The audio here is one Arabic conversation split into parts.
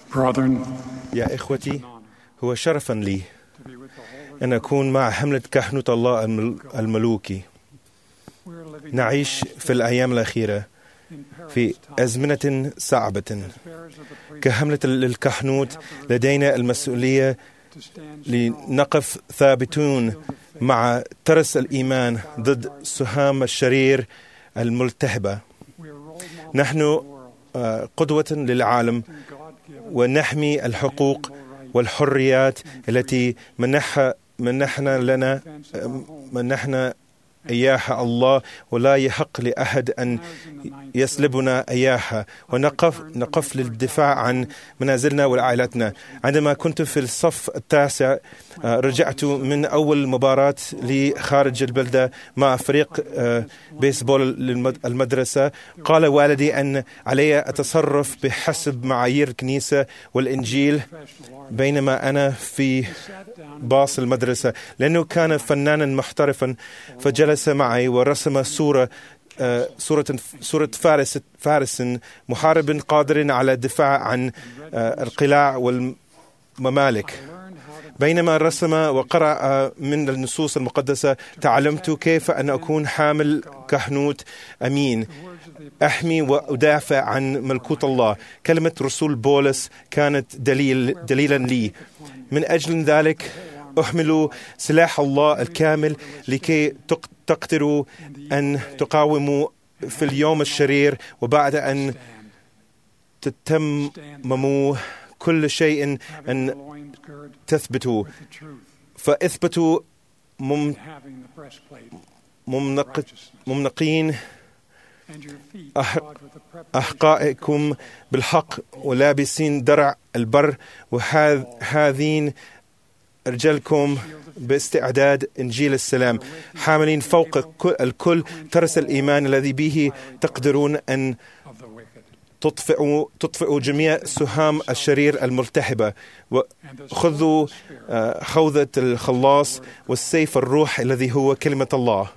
يا إخوتي، هو شرفا لي أن أكون مع حملة كهنوت الله الملوكي. نعيش في الأيام الأخيرة في أزمنة صعبة. كحملة للكهنوت لدينا المسؤولية لنقف ثابتون مع ترس الإيمان ضد سهام الشرير الملتهبة. نحن قدوة للعالم ونحمي الحقوق والحريات التي منحنا إياها الله، ولا يحق لأحد أن يسلبنا إياها، ونقف للدفاع عن منازلنا وعائلتنا. عندما كنت في الصف التاسع رجعت من أول مباراة لي خارج البلدة مع فريق بيسبول المدرسة. قال والدي أن علي أتصرف بحسب معايير الكنيسة والإنجيل بينما أنا في باص المدرسة، لأنه كان فنانا محترفا. فجلس معي ورسم صورة فارس محارب قادر على الدفاع عن القلاع والممالك. بينما رسم وقرأ من النصوص المقدسة تعلمت كيف أن أكون حامل كهنوت أمين أحمي وأدافع عن ملكوت الله. كلمة رسول بولس كانت دليلا لي. من أجل ذلك أحمل سلاح الله الكامل لكي تقدروا أن تقاوموا في اليوم الشرير، وبعد أن تتمموا كل شيء أن تثبتوا. فاثبتوا ممنقين أحقائكم بالحق ولابسين درع البر، وهذين رجلكم باستعداد إنجيل السلام، حاملين فوق الكل ترس الإيمان الذي به تقدرون أن تطفئوا جميع سهام الشرير الملتهبة، وخذوا خوذة الخلاص والسيف الروح الذي هو كلمة الله.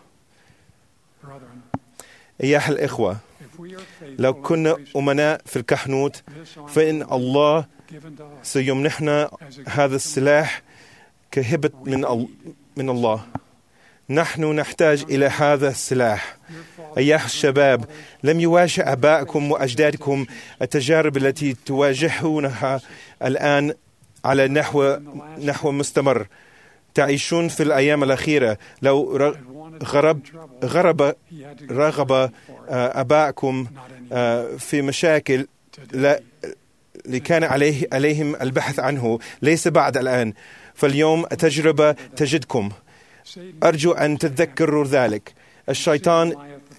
أيها الإخوة، لو كنا أمناء في الكهنوت فإن الله سيمنحنا هذا السلاح كهبة من الله. نحن نحتاج إلى هذا السلاح. أيها الشباب، لم يواجه آبائكم وأجدادكم التجارب التي تواجهونها الآن على نحو مستمر. تعيشون في الأيام الأخيرة. لو رغب آبائكم في مشاكل كان عليهم البحث عنه، ليس بعد الآن، فاليوم التجربة تجدكم. أرجو أن تتذكروا ذلك. الشيطان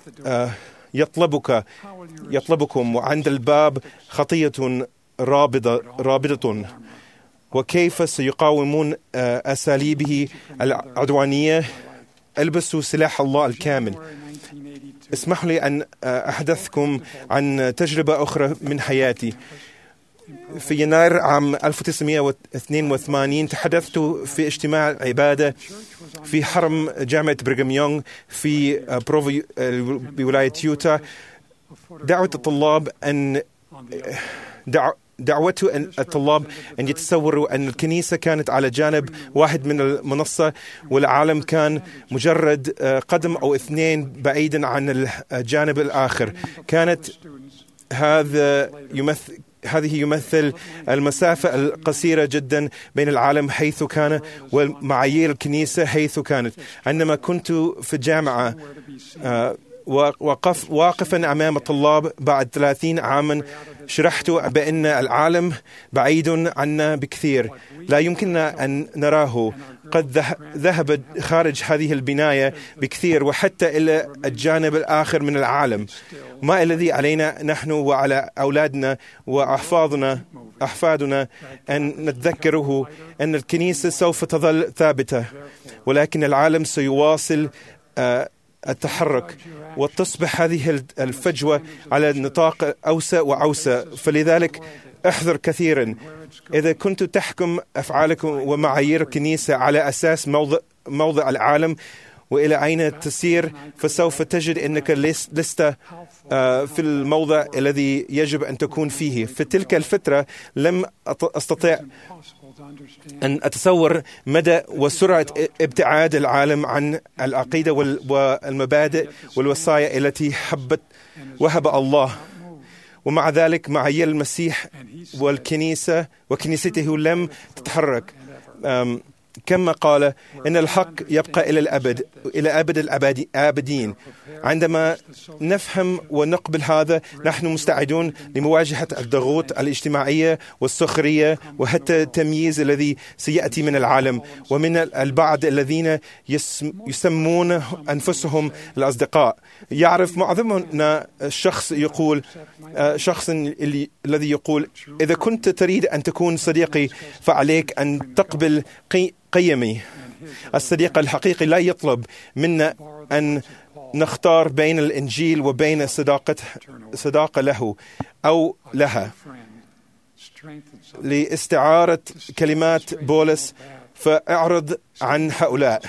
يطلبكم، وعند الباب خطية رابضة. وكيف سيقاومون أساليبه العدوانية؟ البسوا سلاح الله الكامل. اسمحوا لي أن أحدثكم عن تجربة أخرى من حياتي. في يناير عام 1982 تحدثت في اجتماع عبادة في حرم جامعة بريغام يونغ في بروفي بولاية يوتا. دعوته الطلاب أن يتصوروا أن الكنيسة كانت على جانب واحد من المنصة، والعالم كان مجرد قدم أو اثنين بعيدا عن الجانب الآخر. كانت هذه يمثل المسافة القصيرة جدا بين العالم حيث كان ومعايير الكنيسة حيث كانت. عندما كنت في الجامعة واقفا أمام الطلاب بعد 30 عاما، شرحت بأن العالم بعيد عنا بكثير، لا يمكننا أن نراه. قد ذهب خارج هذه البناية بكثير وحتى إلى الجانب الآخر من العالم. ما الذي علينا نحن وعلى أولادنا وأحفادنا أن نتذكره أن الكنيسة سوف تظل ثابتة، ولكن العالم سيواصل التحرك، وتصبح هذه الفجوة على نطاق أوسع وأوسع. فلذلك احذر كثيرا. إذا كنت تحكم أفعالكم ومعايير الكنيسة على أساس موضع العالم وإلى أين تسير، فسوف تجد أنك لست في الموضع الذي يجب أن تكون فيه. في تلك الفترة لم أستطيع أن أتصور مدى وسرعة ابتعاد العالم عن العقيدة والمبادئ والوصايا التي وهب الله. ومع ذلك مع يل المسيح والكنيسة وكنيسته لم تتحرك، كما قال إن الحق يبقى إلى الأبد، إلى أبد الآبدين. عندما نفهم ونقبل هذا، نحن مستعدون لمواجهة الضغوط الاجتماعية والسخرية وحتى التمييز الذي سيأتي من العالم ومن البعض الذين يسمون أنفسهم الأصدقاء. يعرف معظمنا شخص الذي يقول إذا كنت تريد أن تكون صديقي فعليك أن تقبل قيمي. الصديق الحقيقي لا يطلب منا أن نختار بين الإنجيل وبين صداقة له أو لها. لاستعارة كلمات بولس، فاعرض عن هؤلاء.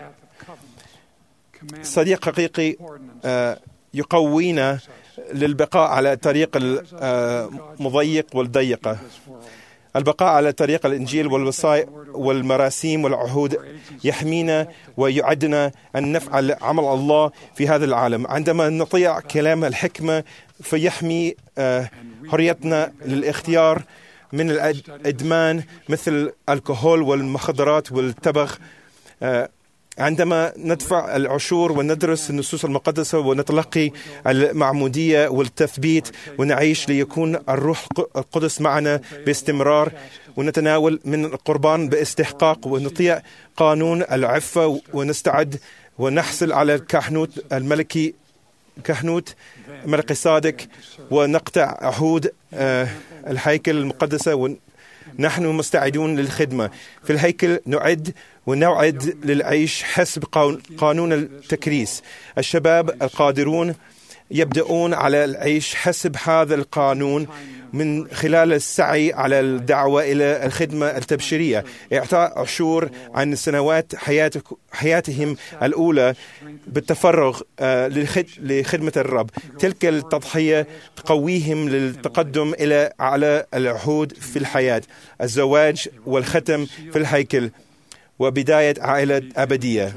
صديق حقيقي يقوينا للبقاء على طريق المضيق والضيقة، البقاء على طريق الإنجيل والوصايا والمراسيم والعهود يحمينا ويعدنا أن نفعل عمل الله في هذا العالم. عندما نطيع كلام الحكمة فيحمي حريتنا للاختيار من الإدمان مثل الكحول والمخدرات والتبغ. عندما ندفع العشور وندرس النصوص المقدسة ونتلقي المعمودية والتثبيت ونعيش ليكون الروح القدس معنا باستمرار، ونتناول من القربان باستحقاق ونطيع قانون العفة ونستعد ونحصل على الكهنوت الملكي، كهنوت ملكي صادق، ونقطع عهود الهيكل المقدسة. نحن مستعدون للخدمة في الهيكل، نعد للعيش حسب قانون التكريس. الشباب القادرون يبدأون على العيش حسب هذا القانون من خلال السعي على الدعوة إلى الخدمة التبشيرية، إعطاء عشور عن سنوات حياتهم الأولى بالتفرغ لخدمة الرب. تلك التضحية تقويهم للتقدم إلى أعلى العهود في الحياة، الزواج والختم في الهيكل وبداية عائلة أبدية.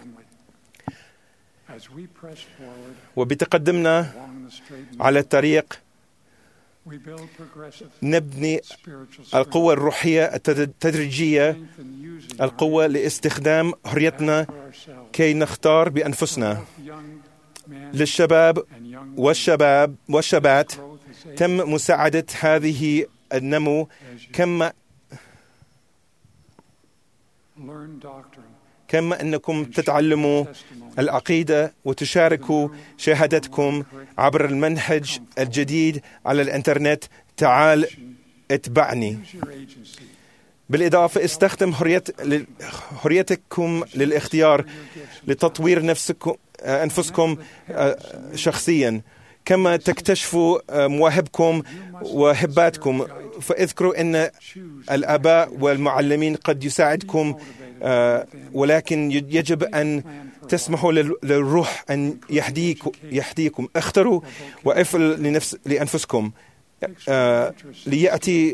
وبتقدمنا على الطريق نبني القوة الروحية التدريجية، القوة لاستخدام حريتنا كي نختار بأنفسنا. للشباب والشابات تم مساعدة هذه النمو كما أنكم تتعلموا العقيدة وتشاركوا شهادتكم عبر المنهج الجديد على الإنترنت. تعال اتبعني. بالإضافة استخدم حريتكم للاختيار لتطوير أنفسكم شخصيا، كما تكتشفوا مواهبكم وهباتكم. فاذكروا أن الآباء والمعلمين قد يساعدكم، ولكن يجب أن تسمحوا للروح أن يهديكم. اختروا وافعلوا لأنفسكم ليأتي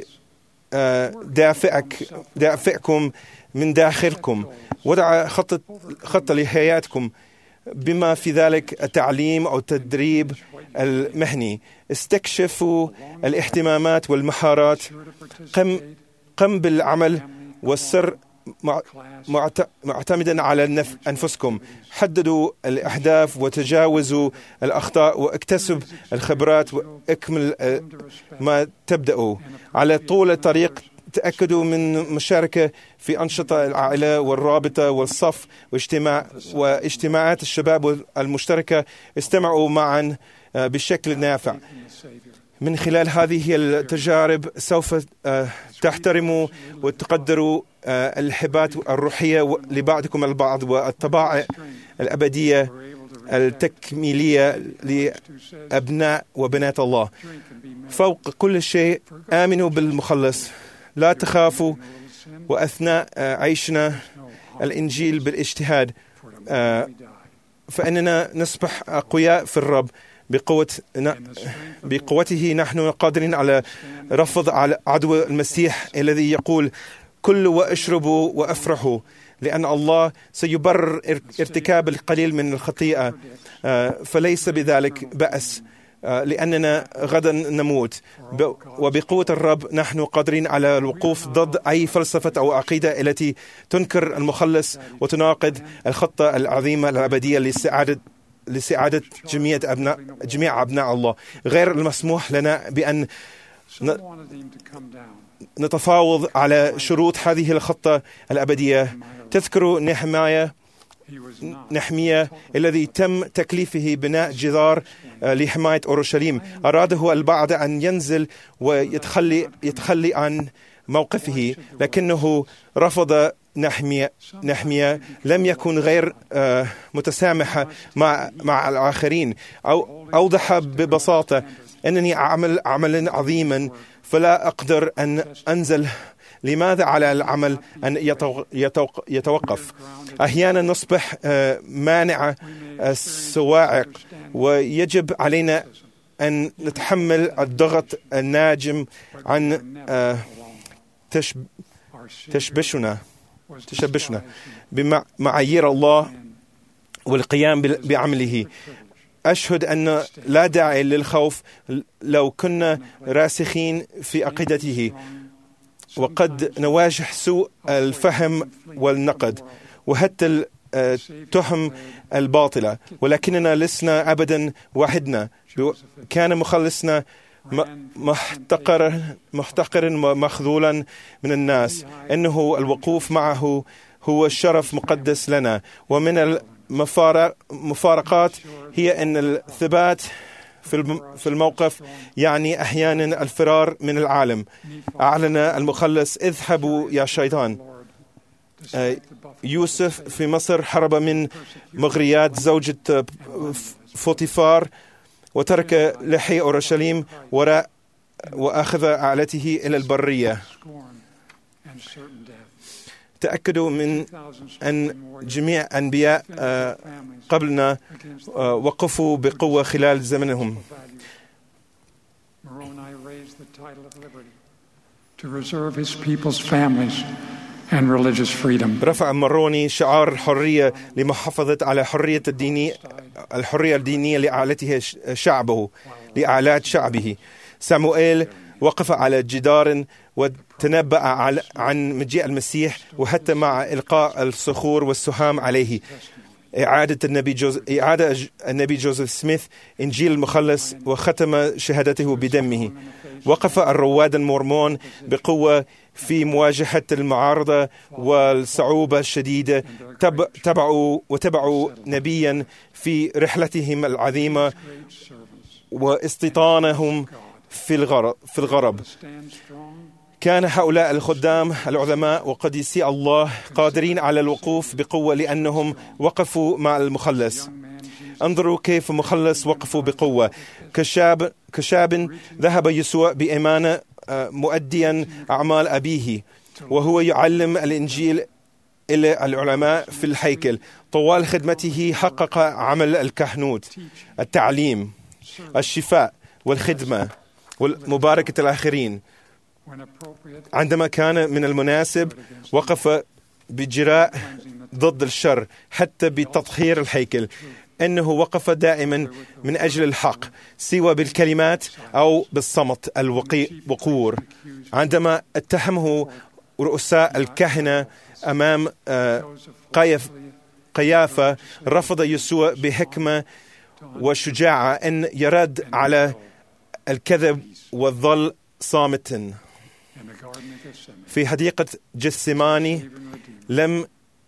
دافعكم من داخلكم. وضع خطة لحياتكم بما في ذلك التعليم أو التدريب المهني. استكشفوا الاهتمامات والمهارات. قم بالعمل والسر معتمدا على أنفسكم. حددوا الأهداف وتجاوزوا الأخطاء واكتسب الخبرات واكمل ما تبدأوا. على طول الطريق تأكدوا من مشاركة في أنشطة العائلة والرابطة والصف واجتماعات الشباب المشتركة. استمعوا معا بشكل نافع. من خلال هذه التجارب سوف تحترموا وتقدروا الهبات الروحية لبعضكم البعض والطبائع الأبدية التكميلية لأبناء وبنات الله. فوق كل شيء آمنوا بالمخلص، لا تخافوا. وأثناء عيشنا الإنجيل بالاجتهاد فإننا نصبح أقوياء في الرب. بقوته نحن قادرين على رفض عدو المسيح الذي يقول كلوا واشربوا وافرحوا، لأن الله سيبرر ارتكاب القليل من الخطيئة، فليس بذلك بأس، لأننا غدا نموت. وبقوة الرب نحن قادرين على الوقوف ضد أي فلسفة أو عقيدة التي تنكر المخلص وتناقض الخطة العظيمة الأبدية لسعادة جميع أبناء الله. غير المسموح لنا بأن نتفاوض على شروط هذه الخطة الأبدية. تذكر نحمية الذي تم تكليفه بناء جدار لحماية أورشليم. أراده البعض أن ينزل ويتخلي عن موقفه، لكنه رفض. نحمية لم يكن غير متسامح مع الآخرين، أو أوضح ببساطة أنني أعمل عملا عظيما فلا أقدر أن أنزل. لماذا على العمل أن يتوقف؟ أحيانا نصبح مانع السواعق، ويجب علينا أن نتحمل الضغط الناجم عن تشبشنا بمعايير الله والقيام بعمله. أشهد أن لا داعي للخوف لو كنا راسخين في عقيدته، وقد نواجه سوء الفهم والنقد وحتى التهم الباطلة، ولكننا لسنا أبدا وحدنا. كان مخلصنا محتقرا ومخذولا من الناس. إنه الوقوف معه هو شرف مقدس لنا. ومن المفارقات هي أن الثبات في الموقف يعني أحيانا الفرار من العالم. أعلن المخلص اذهبوا يا شيطان. يوسف في مصر هرب من مغريات زوجة فوطيفار وترك لحي أورشليم وراء وأخذ أعلته إلى البرية. تأكدوا من أن جميع أنبياء قبلنا وقفوا بقوة خلال زمنهم. رفع مروني شعار حرية لمحافظة على الحرية الدينية لأعلات شعبه. ساموئيل وقف على جدار وتنبأ عن مجيء المسيح، وحتى مع إلقاء الصخور والسهام عليه. إعادة النبي جوزيف سميث إنجيل المخلص وختم شهادته بدمه. وقف الرواد المورمون بقوة في مواجهة المعارضة والصعوبة الشديدة. وتبعوا نبيا في رحلتهم العظيمة واستيطانهم في الغرب. كان هؤلاء الخدام العظماء وقديسي الله قادرين على الوقوف بقوة لأنهم وقفوا مع المخلص. انظروا كيف مخلص وقفوا بقوة. كشاب ذهب يسوع بإمانة مؤديا أعمال أبيه، وهو يعلم الإنجيل إلى العلماء في الهيكل. طوال خدمته حقق عمل الكهنوت، التعليم، الشفاء والخدمة ومباركة الآخرين. عندما كان من المناسب وقف بجراء ضد الشر، حتى بتطهير الهيكل. إنه وقف دائما من أجل الحق، سواء بالكلمات أو بالصمت الوقور. عندما اتهمه رؤساء الكهنة أمام قيافة، رفض يسوع بحكمة وشجاعة أن يرد على الكذب وظل صامتا. في حديقة جثماني لم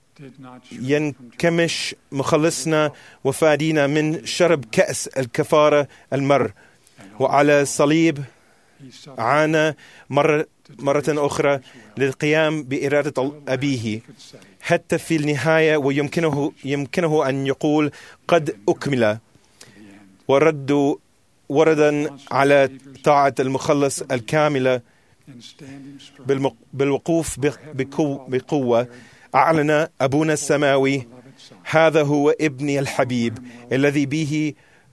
ينكمش مخلصنا وفادينا من شرب كأس الكفارة المر، وعلى الصليب عانى مرة أخرى للقيام بإرادة أبيه حتى في النهاية، ويمكنه أن يقول قد أكمل. وردا على طاعة المخلص الكاملة بالوقوف بقوة. أعلن أبونا السماوي هذا هو ابني الحبيب الذي به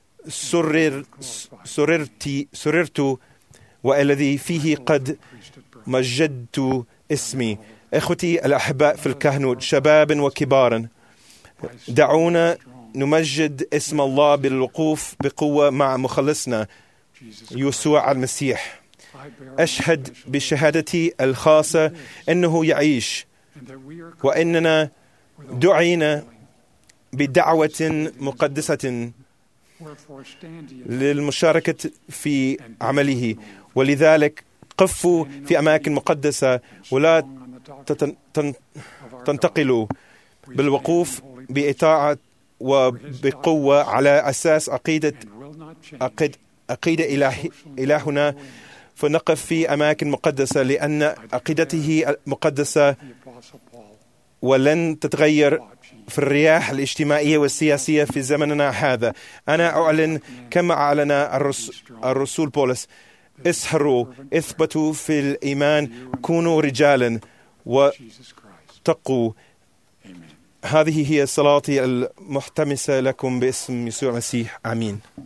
سررت والذي فيه قد مجدت اسمي. إخوتي الأحباء في الكهنوت، شباب وكبار، دعونا نمجد اسم الله بالوقوف بقوة مع مخلصنا يسوع المسيح. أشهد بشهادتي الخاصة أنه يعيش، وأننا دعينا بدعوة مقدسة للمشاركة في عمله، ولذلك قفوا في أماكن مقدسة ولا تنتقلوا، بالوقوف بإطاعة وبقوة على أساس عقيدة إلهنا، فنقف في أماكن مقدسة لأن عقيدته مقدسة ولن تتغير في الرياح الاجتماعية والسياسية في زمننا هذا. أنا أعلن كما أعلن الرسول بولس: اسهروا، اثبتوا في الإيمان، كونوا رجالا وتقوا. هذه هي صلاتي المحتمسة لكم باسم يسوع المسيح. آمين.